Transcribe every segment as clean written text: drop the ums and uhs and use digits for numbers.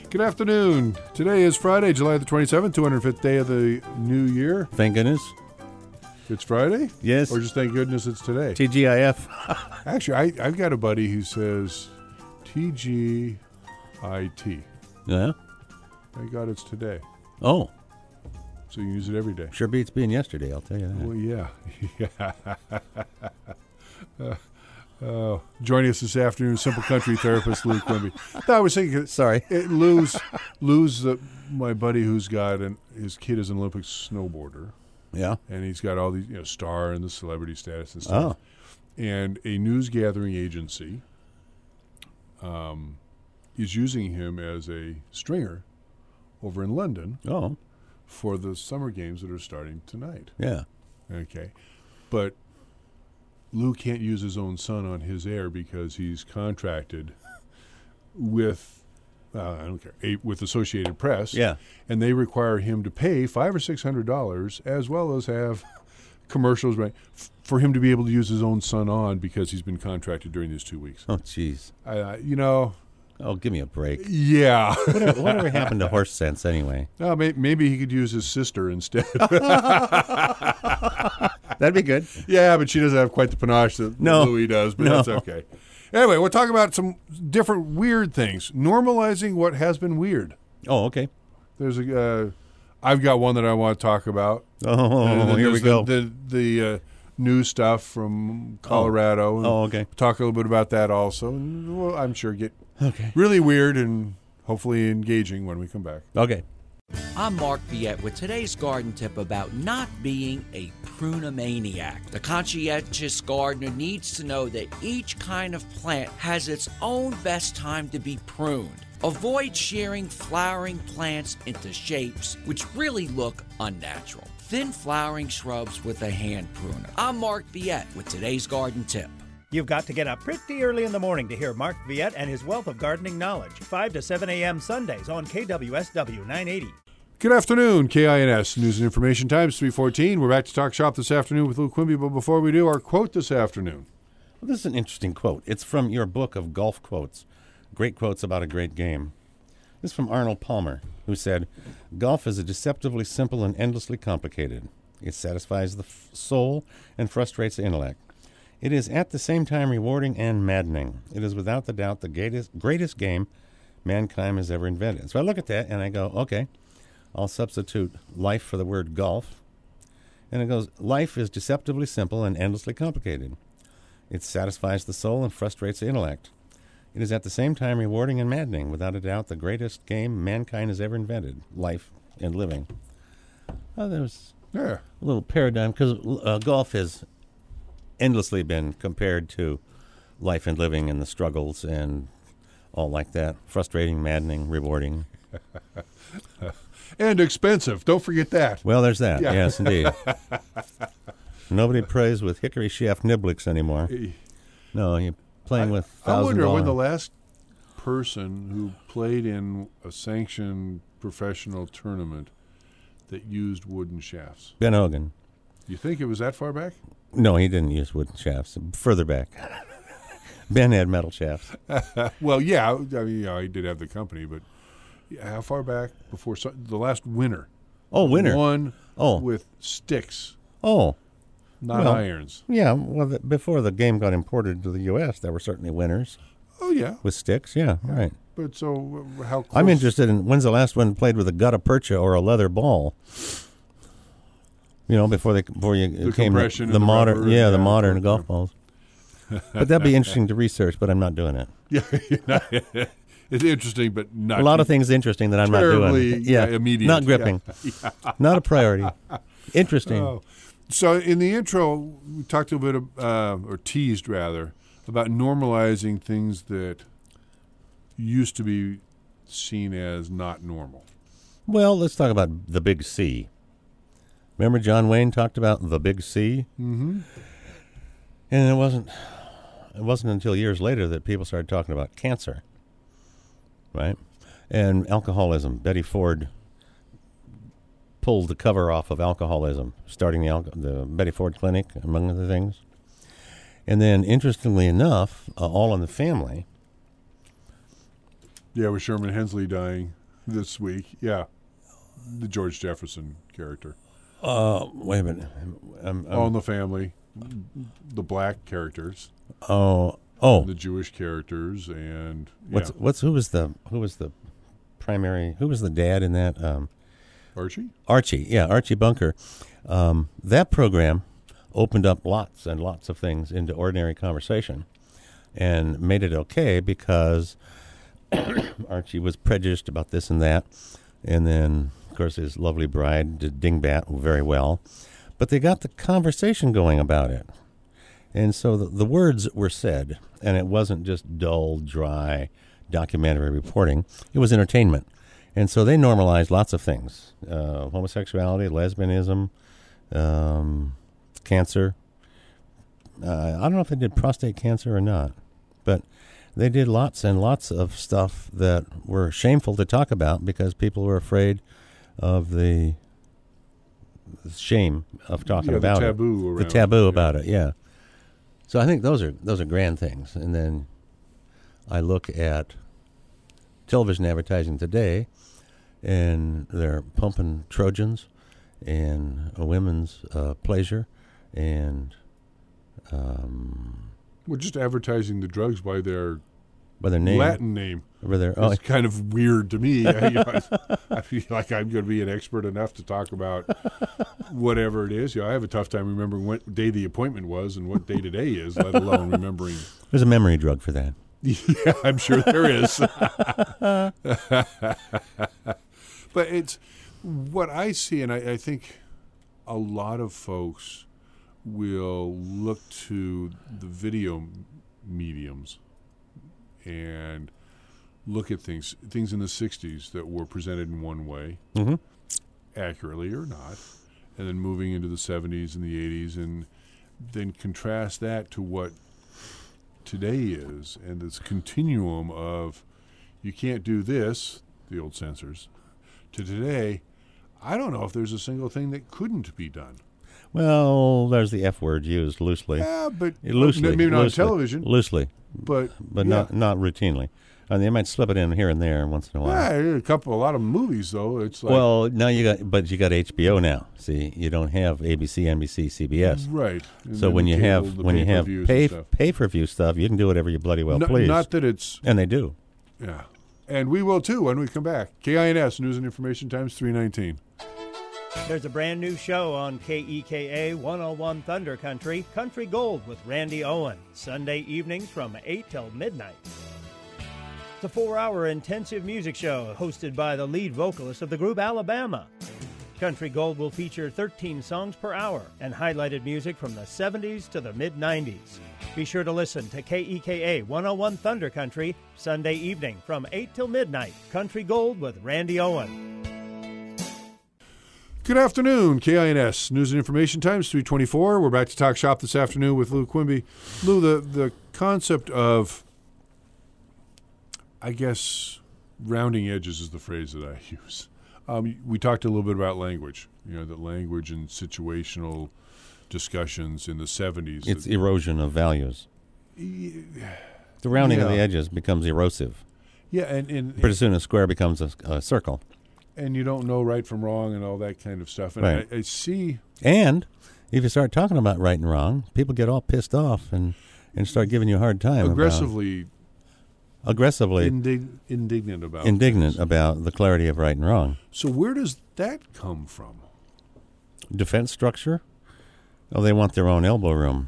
Good afternoon. Today is Friday, July the 27th, 205th day of the new year. Thank goodness. It's Friday? Yes. Or just thank goodness it's today? TGIF. Actually, I've got a buddy who says TGIT. Yeah? Thank God it's today. Oh. So you can use it every day. Sure beats being yesterday, I'll tell you that. Well, yeah. Joining us this afternoon, simple country therapist Lou Quimby. No, I was thinking, Sorry. Lou's my buddy who's got his kid is an Olympic snowboarder. Yeah. And he's got all these, star and the celebrity status and stuff. Oh. And a news gathering agency is using him as a stringer over in London for the summer games that are starting tonight. Yeah. Okay. But Lou can't use his own son on his air because he's contracted with, I don't care, with Associated Press. Yeah. And they require him to pay $500 or $600 as well as have commercials for him to be able to use his own son on because he's been contracted during these 2 weeks. Oh, jeez. Oh, give me a break. Yeah. Whatever happened to horse sense anyway? No, maybe he could use his sister instead. That'd be good. Yeah, but she doesn't have quite the panache that Louis does, but that's okay. Anyway, we're talking about some different weird things. Normalizing what has been weird. Oh, okay. There's I've got one that I want to talk about. Oh, here we go. The new stuff from Colorado. Oh, okay. Talk a little bit about that also. And we'll, I'm sure, get okay. really weird and hopefully engaging when we come back. Okay. I'm Mark Viette with today's garden tip about not being a prunamaniac. The conscientious gardener needs to know that each kind of plant has its own best time to be pruned. Avoid shearing flowering plants into shapes which really look unnatural. Thin flowering shrubs with a hand pruner. I'm Mark Viette with today's garden tip. You've got to get up pretty early in the morning to hear Mark Viette and his wealth of gardening knowledge. 5 to 7 a.m. Sundays on KWSW 980. Good afternoon, KINS News and Information Times 314. We're back to Talk Shop this afternoon with Lou Quimby, but before we do, our quote this afternoon. Well, this is an interesting quote. It's from your book of golf quotes. Great quotes about a great game. This is from Arnold Palmer, who said, "Golf is a deceptively simple and endlessly complicated. It satisfies the soul and frustrates the intellect. It is at the same time rewarding and maddening. It is without the doubt the greatest game mankind has ever invented." So I look at that and I go, okay, I'll substitute life for the word golf. And it goes, life is deceptively simple and endlessly complicated. It satisfies the soul and frustrates the intellect. It is at the same time rewarding and maddening, without a doubt the greatest game mankind has ever invented, life and living. There's a little paradigm, because golf has endlessly been compared to life and living and the struggles and all like that. Frustrating, maddening, rewarding. And expensive. Don't forget that. Well, there's that. Yeah. Yes, indeed. Nobody plays with hickory shaft niblicks anymore. No, you're playing with $1,000. I wonder when the last person who played in a sanctioned professional tournament that used wooden shafts. Ben Hogan. You think it was that far back? No, he didn't use wooden shafts. Further back. Ben had metal shafts. Well, yeah. I mean, he did have the company, but how far back before the last winner? Oh, winner. Won with sticks. Oh. Not irons. Yeah, well, before the game got imported to the U.S., there were certainly winners. Oh, yeah. With sticks, yeah, right. But so how close? I'm interested in when's the last one played with a gutta percha or a leather ball? Before you came the modern, the modern golf balls. But that'd be interesting to research, but I'm not doing it. Yeah, it's interesting, but not a lot of things interesting that I'm not doing. Yeah, immediate, not gripping, not a priority. Interesting. Oh. So in the intro, we talked a bit or teased rather, about normalizing things that used to be seen as not normal. Well, let's talk about the big C. Remember John Wayne talked about the big C? Mm-hmm. And it wasn't until years later that people started talking about cancer, right? And alcoholism. Betty Ford pulled the cover off of alcoholism, starting the Betty Ford Clinic, among other things. And then, interestingly enough, All in the Family. Yeah, with Sherman Hemsley dying. this week. Yeah, the George Jefferson character. Wait a minute. All in the Family, the black characters. The Jewish characters, and who was the primary? Who was the dad in that? Archie. Archie Bunker. That program opened up lots and lots of things into ordinary conversation, and made it okay because Archie was prejudiced about this and that, and then of course his lovely bride did Dingbat very well, but they got the conversation going about it. And so the words were said, and it wasn't just dull, dry documentary reporting. It was entertainment. And so they normalized lots of things. Homosexuality, lesbianism, cancer. I don't know if they did prostate cancer or not, but they did lots and lots of stuff that were shameful to talk about because people were afraid of the shame of talking about the taboo it. The taboo about it, yeah. So I think those are grand things. And then I look at television advertising today, and they're pumping Trojans and a women's pleasure, and we're just advertising the drugs by their name, Latin name. It's kind of weird to me. I feel like I'm going to be an expert enough to talk about whatever it is. I have a tough time remembering what day the appointment was and what day today is, let alone remembering. There's a memory drug for that. Yeah, I'm sure there is. But it's what I see, and I think a lot of folks will look to the video mediums and look at things in the 60s that were presented in one way, accurately or not, and then moving into the 70s and the 80s, and then contrast that to what today is, and this continuum of you can't do this, the old censors, to today. I don't know if there's a single thing that couldn't be done. Well, there's the F word used loosely. Yeah, but loosely, maybe not on television. Loosely, but yeah. not routinely. And they might slip it in here and there once in a while. Yeah, a lot of movies though. It's like, well, now you got HBO now. See, you don't have ABC, NBC, CBS. Right. So when you have pay-per-view stuff, you can do whatever you bloody well please. Not that it's, and they do. Yeah, and we will too when we come back. KINS News and Information Times 319. There's a brand new show on KEKA 101 Thunder Country, Country Gold with Randy Owen, Sunday evenings from 8 till midnight. It's a 4-hour intensive music show hosted by the lead vocalist of the group Alabama. Country Gold will feature 13 songs per hour and highlighted music from the 70s to the mid-90s. Be sure to listen to KEKA 101 Thunder Country, Sunday evening from 8 till midnight. Country Gold with Randy Owen. Good afternoon, KINS News and Information Times 324. We're back to Talk Shop this afternoon with Lou Quimby. Lou, the concept of, I guess, rounding edges is the phrase that I use. We talked a little bit about language, that language and situational discussions in the 70s. It's erosion of values. The rounding of the edges becomes erosive. Yeah, and pretty soon a square becomes a circle. And you don't know right from wrong and all that kind of stuff. And right. I see. And if you start talking about right and wrong, people get all pissed off and start giving you a hard time. Aggressively indignant about the clarity of right and wrong. So where does that come from? Defense structure? Oh, they want their own elbow room.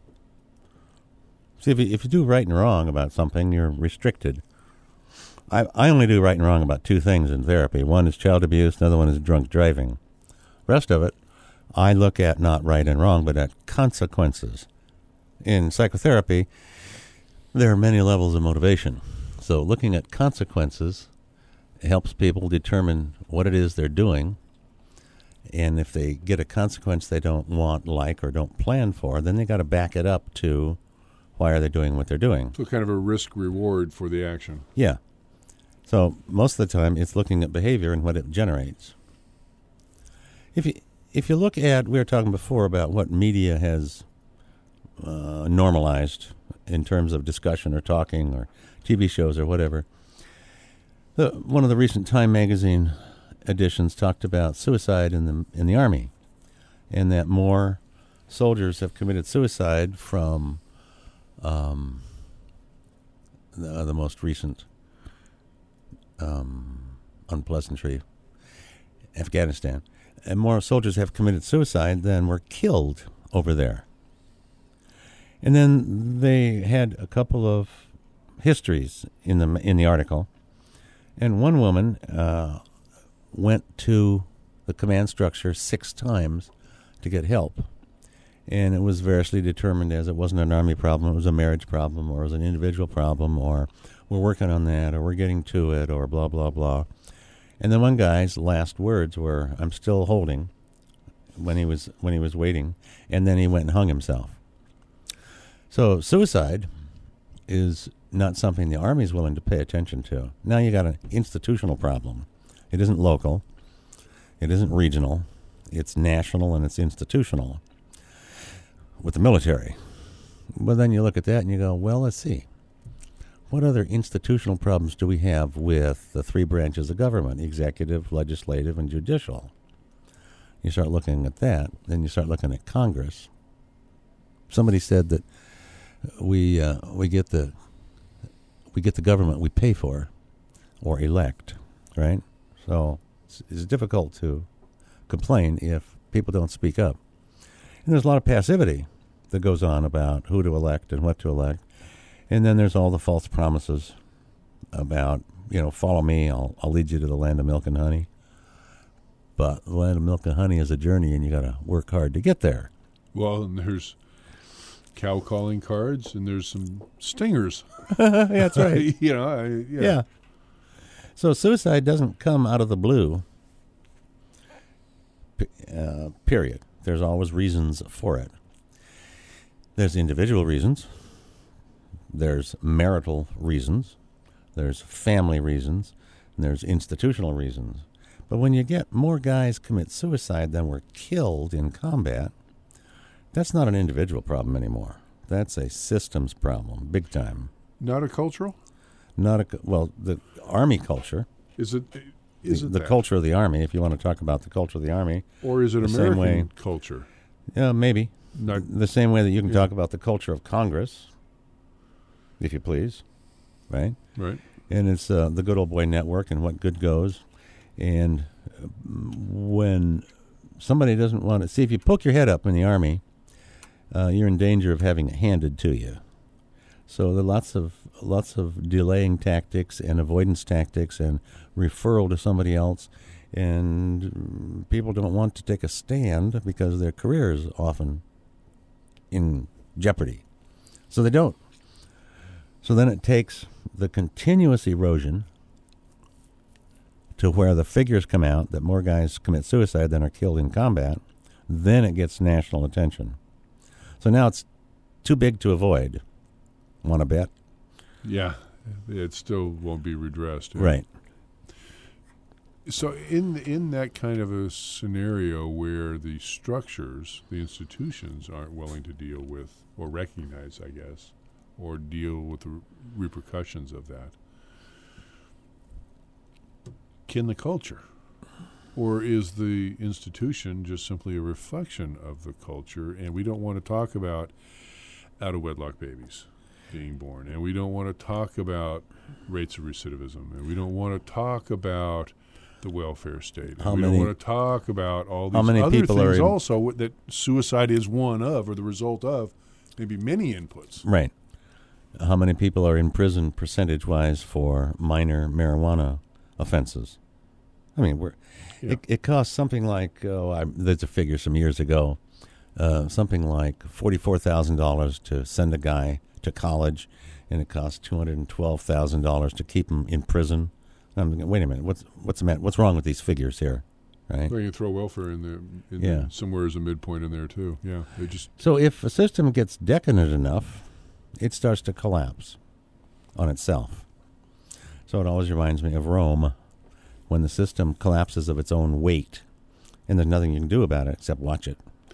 See, if you do right and wrong about something, you're restricted. I only do right and wrong about two things in therapy. One is child abuse, another one is drunk driving. Rest of it, I look at not right and wrong, but at consequences. In psychotherapy, there are many levels of motivation. So looking at consequences helps people determine what it is they're doing. And if they get a consequence they don't want, like, or don't plan for, then they got to back it up to why are they doing what they're doing. So kind of a risk-reward for the action. Yeah. So most of the time it's looking at behavior and what it generates. If you look at, we were talking before about what media has normalized in terms of discussion or talking or TV shows or whatever. One of the recent Time magazine editions talked about suicide in the Army, and that more soldiers have committed suicide from the most recent unpleasantry, Afghanistan, and more soldiers have committed suicide than were killed over there. And then they had a couple of histories in the article, and one woman went to the command structure 6 times to get help, and it was variously determined as it wasn't an Army problem, it was a marriage problem, or it was an individual problem, or we're working on that, or we're getting to it, or blah, blah, blah. And then one guy's last words were, "I'm still holding," when he was waiting, and then he went and hung himself. So suicide is not something the Army is willing to pay attention to. Now you got an institutional problem. It isn't local. It isn't regional. It's national and it's institutional with the military. Well, then you look at that and you go, well, let's see. What other institutional problems do we have with the 3 branches of government, executive, legislative, and judicial? You start looking at that, then you start looking at Congress. Somebody said that we get the government we pay for or elect, right? So it's difficult to complain if people don't speak up. And there's a lot of passivity that goes on about who to elect and what to elect. And then there's all the false promises about, follow me, I'll lead you to the land of milk and honey. But the land of milk and honey is a journey, and you got to work hard to get there. Well, and there's cow calling cards, and there's some stingers. That's right. Yeah. So suicide doesn't come out of the blue, period. There's always reasons for it. There's individual reasons. There's marital reasons. There's family reasons. And there's institutional reasons. But when you get more guys commit suicide than were killed in combat, that's not an individual problem anymore. That's a systems problem, big time. Not a cultural? The Army culture. Is it the culture of the Army, if you want to talk about the culture of the Army. Or is it American culture? Yeah, maybe. Not the same way that you can talk about the culture of Congress, if you please, right? Right. And it's the good old boy network and what good goes. And when somebody doesn't want to see, if you poke your head up in the Army, you're in danger of having it handed to you. So there are lots of delaying tactics and avoidance tactics and referral to somebody else, and people don't want to take a stand because their career is often in jeopardy. So they don't. So then it takes the continuous erosion to where the figures come out that more guys commit suicide than are killed in combat. Then it gets national attention. So now it's too big to avoid. Want to bet? Yeah, it still won't be redressed. Right. So in that kind of a scenario where the structures, the institutions aren't willing to deal with or recognize, I guess, or deal with the repercussions of that, can the culture? Or is the institution just simply a reflection of the culture, and we don't want to talk about out-of-wedlock babies being born, and we don't want to talk about rates of recidivism, and we don't want to talk about the welfare state. We don't want to talk about all these other things also that suicide is one of, or the result of, maybe many inputs. Right. How many people are in prison percentage-wise for minor marijuana offenses? I mean, it costs something like, there's a figure some years ago, something like $44,000 to send a guy to college, and it costs $212,000 to keep him in prison. I'm thinking, wait a minute, what's the matter? What's wrong with these figures here? Right? Well, you can throw welfare in there, somewhere as a midpoint in there too. Yeah, So if a system gets decadent enough, it starts to collapse on itself. So it always reminds me of Rome, when the system collapses of its own weight, and there's nothing you can do about it except watch it.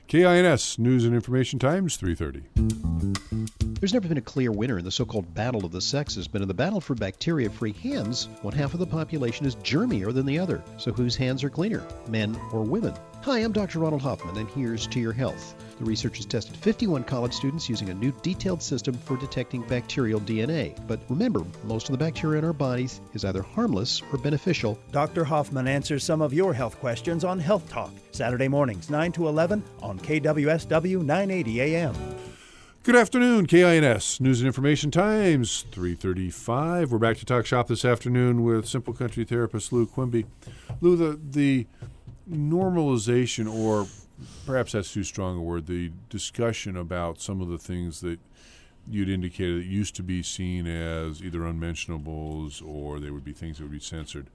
KINS News and Information Times, 3:30. There's never been a clear winner in the so-called battle of the sexes, but in the battle for bacteria-free hands, one half of the population is germier than the other. So whose hands are cleaner, men or women? Hi, I'm Dr. Ronald Hoffman, and here's To Your Health. The researchers tested 51 college students using a new detailed system for detecting bacterial DNA. But remember, most of the bacteria in our bodies is either harmless or beneficial. Dr. Hoffman answers some of your health questions on Health Talk, Saturday mornings 9 to 11 on KWSW 980 AM. Good afternoon, KINS News and Information Times, 3:35. We're back to Talk Shop this afternoon with Simple Country therapist Lou Quimby. Lou, the normalization, or perhaps that's too strong a word, the discussion about some of the things that you'd indicated that used to be seen as either unmentionables or they would be things that would be censored.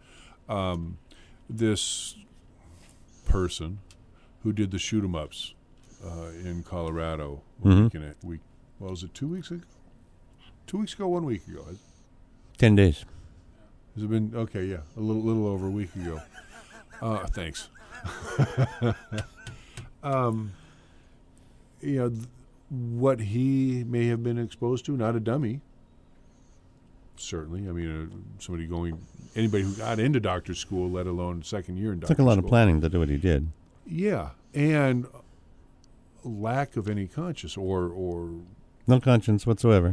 This person who did the shoot-'em-ups in Colorado, was it 2 weeks ago? 2 weeks ago, 1 week ago? 10 days. Has it been? Okay, yeah, a little over a week ago. Thanks. What he may have been exposed to, not a dummy. Certainly, I mean, anybody who got into doctor school, let alone second year in doctor school. Took a lot of planning to do what he did. Yeah, and lack of any conscience or no conscience whatsoever.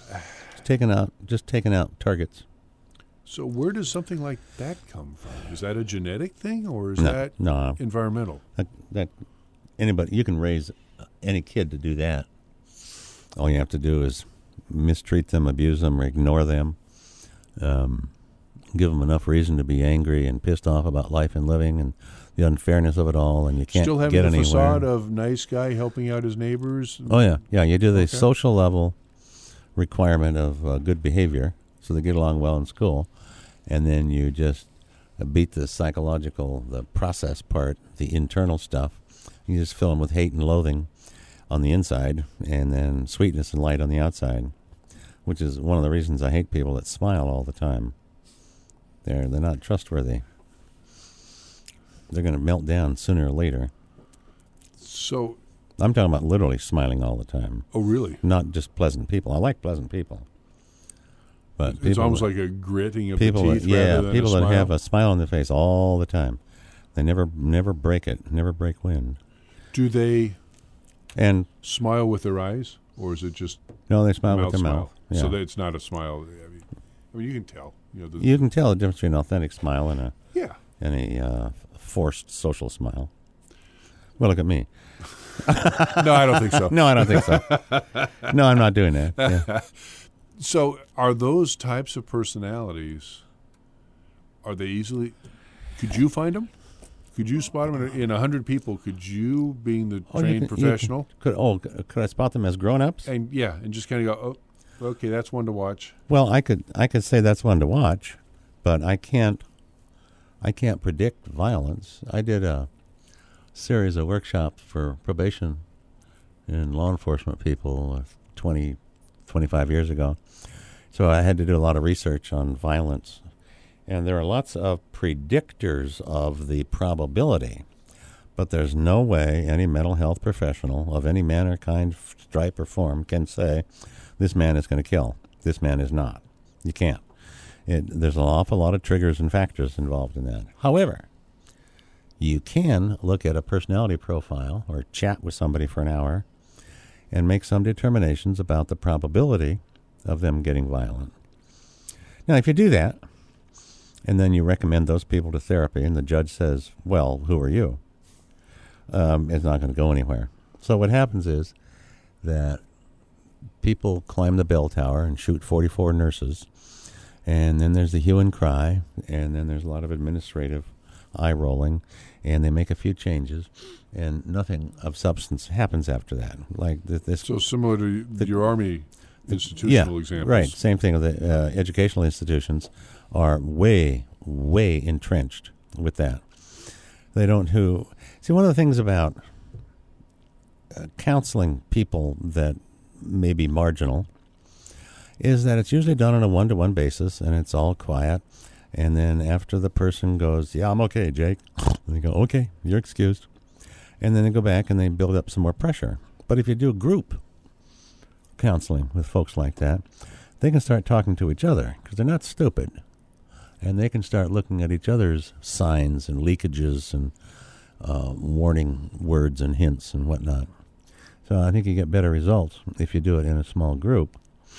Just taking out targets. So where does something like that come from? Is that a genetic thing, or is that environmental? That anybody, you can raise any kid to do that. All you have to do is mistreat them, abuse them, or ignore them. Give them enough reason to be angry and pissed off about life and living and the unfairness of it all, and you can't still having get the anywhere. Facade of nice guy helping out his neighbors. Oh yeah. You do the social level requirement of good behavior, so they get along well in school, and then you just beat the psychological, the process part, the internal stuff. You just fill them with hate and loathing on the inside, and then sweetness and light on the outside, which is one of the reasons I hate people that smile all the time. They're not trustworthy. They're going to melt down sooner or later. So I'm talking about literally smiling all the time. Oh, really? Not just pleasant people. I like pleasant people. But it's almost like a gritting of the teeth rather than people a smile. that have a smile on their face all the time. They never break it, never break wind. Do they smile with their eyes, or is it just no? They smile with their mouth. Yeah. So that it's not a smile. I mean, you can tell. You can tell the difference between an authentic smile and a forced social smile. Well, look at me. No, I don't think so. No, I don't think so. No, I'm not doing that. Yeah. So are those types of personalities, are they easily, could you find them? Could you spot them in 100 people? Could you, being the trained professional? Could I spot them as grown-ups? And just kind of go, oh, okay, that's one to watch. Well, I could say that's one to watch, but I can't predict violence. I did a series of workshops for probation and law enforcement people 25 years ago. So I had to do a lot of research on violence. And there are lots of predictors of the probability, but there's no way any mental health professional of any manner, kind, stripe, or form can say, this man is going to kill, this man is not. You can't. There's an awful lot of triggers and factors involved in that. However, you can look at a personality profile or chat with somebody for an hour and make some determinations about the probability of them getting violent. Now, if you do that, and then you recommend those people to therapy, and the judge says, well, who are you? It's not going to go anywhere. So what happens is that people climb the bell tower and shoot 44 nurses, and then there's the hue and cry, and then there's a lot of administrative eye-rolling, and they make a few changes, and nothing of substance happens after that. Like this. So similar to your Army institutional examples. Right. Same thing. The educational institutions are way, way entrenched with that. They don't see, one of the things about counseling people that may be marginal is that it's usually done on a one-to-one basis, and it's all quiet. And then after the person goes, yeah, I'm okay, Jake. And they go, okay, you're excused. and then they go back and they build up some more pressure. But if you do group counseling with folks like that, they can start talking to each other because they're not stupid. And they can start looking at each other's signs and leakages and warning words and hints and whatnot. So I think you get better results if you do it in a small group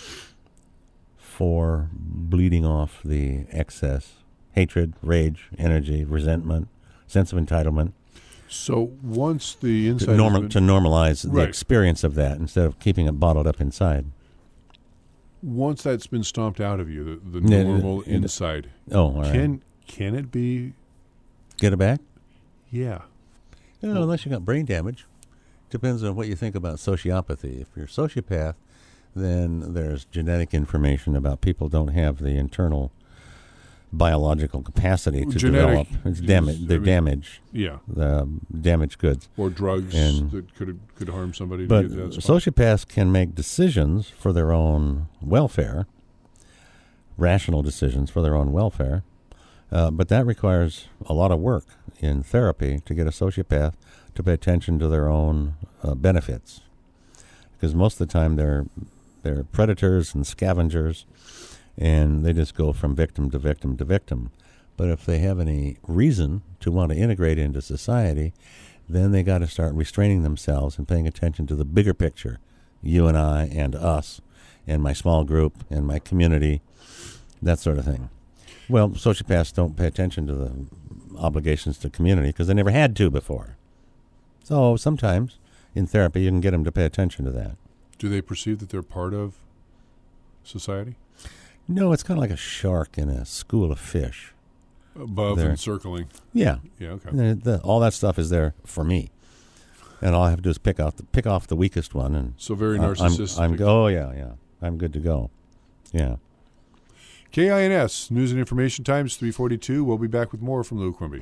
for bleeding off the excess hatred, rage, energy, resentment, sense of entitlement. So once the To inside normalize the Right. experience of that instead of keeping it bottled up inside. once that's been stomped out of you, the Yeah, normal yeah. inside, Oh, all right. can it be? Get it back? Yeah. Unless you got brain damage. Depends on what you think about sociopathy. If you're a sociopath, then there's genetic information about people don't have the internal biological capacity to Genetic develop. It's is- They're I mean- damaged. Yeah. Damaged goods. Or drugs And- that could harm somebody. But to get that spot. sociopaths can make decisions for their own welfare, rational decisions for their own welfare, but that requires a lot of work in therapy to get a sociopath to pay attention to their own benefits. Because most of the time they're predators and scavengers, and they just go from victim to victim to victim. But if they have any reason to want to integrate into society, then they got to start restraining themselves and paying attention to the bigger picture, you and I and us and my small group and my community, that sort of thing. Well, sociopaths don't pay attention to the obligations to community because they never had to before. So sometimes in therapy you can get them to pay attention to that. Do they perceive that they're part of society? No, it's kind of like a shark in a school of fish. Above There. and circling. Yeah. Yeah, okay. All that stuff is there for me. And all I have to do is pick off the weakest one, and So very narcissistic. I'm good to go. Yeah. KINS, News and Information Times, 3:42. We'll be back with more from Lou Quimby.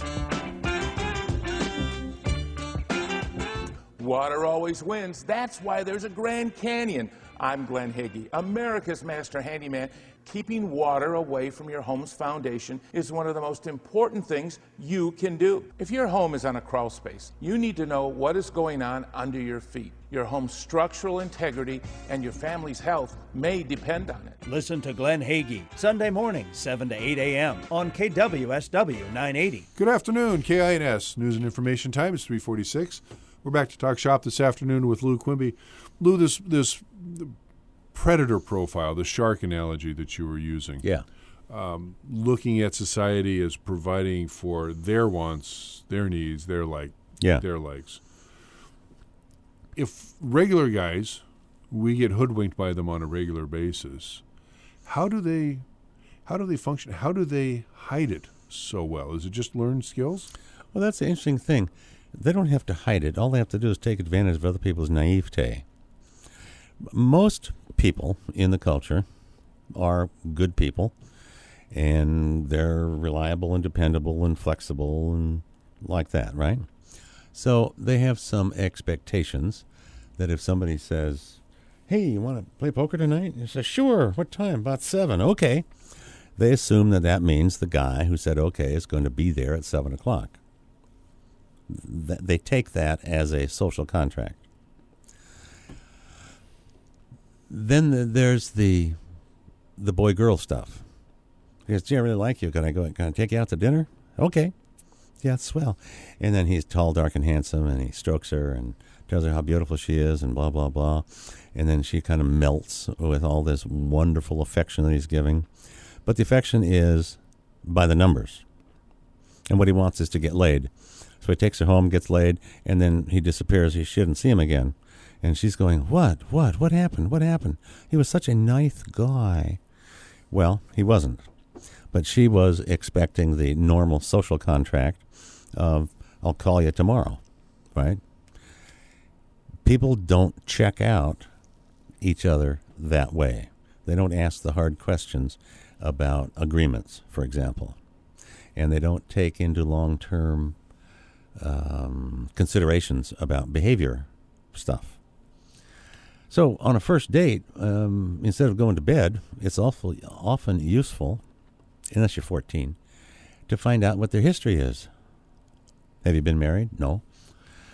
Water always wins. That's why there's a Grand Canyon. I'm Glenn Higgy, America's master handyman. Keeping water away from your home's foundation is one of the most important things you can do. If your home is on a crawl space, you need to know what is going on under your feet. Your home's structural integrity and your family's health may depend on it. Listen to Glenn Hagee, Sunday mornings, 7 to 8 a.m. on KWSW 980. Good afternoon, KINS, News and Information Times, 3:46. We're back to talk shop this afternoon with Lou Quimby. Lou, this predator profile, the shark analogy that you were using, Yeah. looking at society as providing for their wants, their needs, their likes. If regular guys, we get hoodwinked by them on a regular basis, how do they function? How do they hide it so well? Is it just learned skills? Well, that's the interesting thing. They don't have to hide it. All they have to do is take advantage of other people's naivete. Most people in the culture are good people, and they're reliable and dependable and flexible and like that, right? So they have some expectations that if somebody says, hey, you want to play poker tonight? You say, sure. What time? About 7. Okay. They assume that means the guy who said okay is going to be there at 7 o'clock. They take that as a social contract. Then there's the boy-girl stuff. He goes, gee, I really like you. Can I take you out to dinner? Okay. Yeah, it's swell. And then he's tall, dark, and handsome, and he strokes her and tells her how beautiful she is and blah, blah, blah. And then she kind of melts with all this wonderful affection that he's giving. But the affection is by the numbers. And what he wants is to get laid. So he takes her home, gets laid, and then he disappears. She shouldn't see him again. And she's going, What happened? What happened? He was such a nice guy. Well, he wasn't. But she was expecting the normal social contract of, I'll call you tomorrow, right? People don't check out each other that way. They don't ask the hard questions about agreements, for example. And they don't take into long-term considerations about behavior stuff. So on a first date, instead of going to bed, it's often useful, unless you're 14, to find out what their history is. Have you been married? No.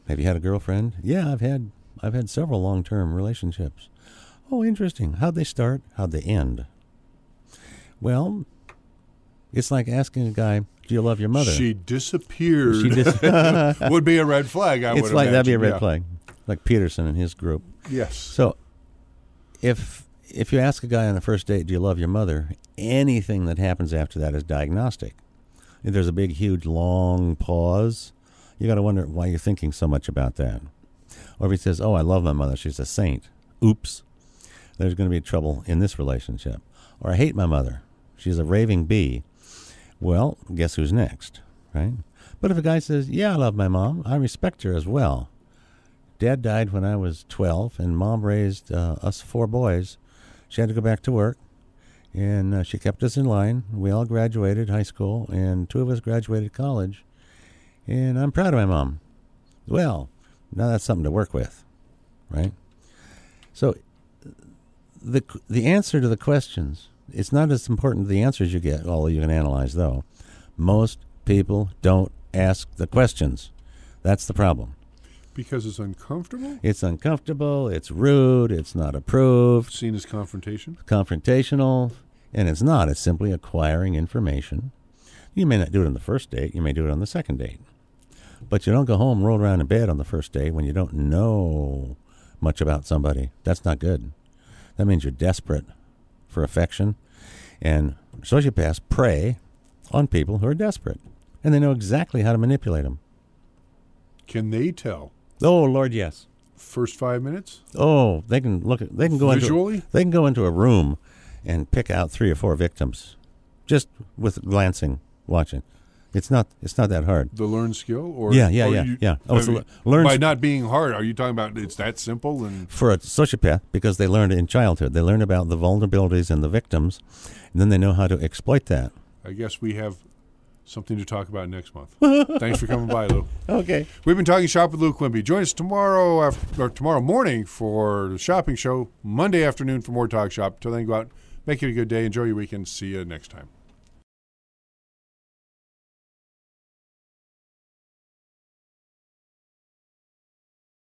Have you had a girlfriend? Yeah, I've had several long-term relationships. Oh, interesting. How'd they start? How'd they end? Well, it's like asking a guy, do you love your mother? She disappeared. Would be a red flag, I would imagine. That'd be a red flag, like Peterson and his group. Yes. So if you ask a guy on the first date, do you love your mother, anything that happens after that is diagnostic. If there's a big, huge, long pause, you got to wonder why you're thinking so much about that. Or if he says, oh, I love my mother, she's a saint. Oops. There's going to be trouble in this relationship. Or I hate my mother, she's a raving bee. Well, guess who's next, right? But if a guy says, yeah, I love my mom, I respect her as well. Dad died when I was 12, and Mom raised us 4 boys. She had to go back to work, and she kept us in line. We all graduated high school, and 2 of us graduated college, and I'm proud of my mom. Well, now that's something to work with, right? So the answer to the questions, it's not as important the answers you get, although you can analyze, though. Most people don't ask the questions. That's the problem. Because it's uncomfortable? It's uncomfortable, it's rude, it's not approved. Seen as confrontation? Confrontational, and it's not. It's simply acquiring information. You may not do it on the first date, you may do it on the second date. But you don't go home, roll around in bed on the first date when you don't know much about somebody. That's not good. That means you're desperate for affection. And sociopaths prey on people who are desperate. And they know exactly how to manipulate them. Can they tell? Oh, Lord, yes. First 5 minutes? Oh, they can look at, they can go visually? They can go into a room and pick out 3 or 4 victims just with glancing, watching. It's not that hard. The learned skill? Or Yeah. Oh, by not being hard, are you talking about it's that simple? And for a sociopath, because they learned it in childhood. They learn about the vulnerabilities and the victims, and then they know how to exploit that. I guess we have something to talk about next month. Thanks for coming by, Lou. Okay. We've been talking shop with Lou Quimby. Join us tomorrow morning for the shopping show, Monday afternoon for more Talk Shop. Till then, go out, make it a good day, enjoy your weekend. See you next time.